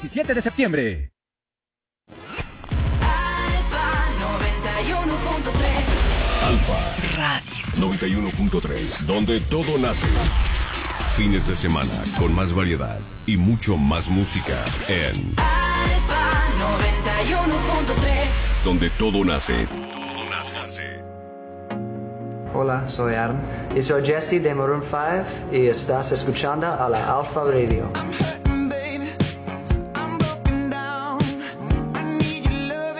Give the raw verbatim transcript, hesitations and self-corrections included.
diecisiete de septiembre. Alfa noventa y uno punto tres. Alfa Radio noventa y uno punto tres, donde todo nace. Fines de semana con más variedad y mucho más música en Alfa noventa y uno punto tres, donde todo nace. Todo nace. Hola, soy Adam y soy Jesse de Maroon cinco y estás escuchando a la Alfa Radio.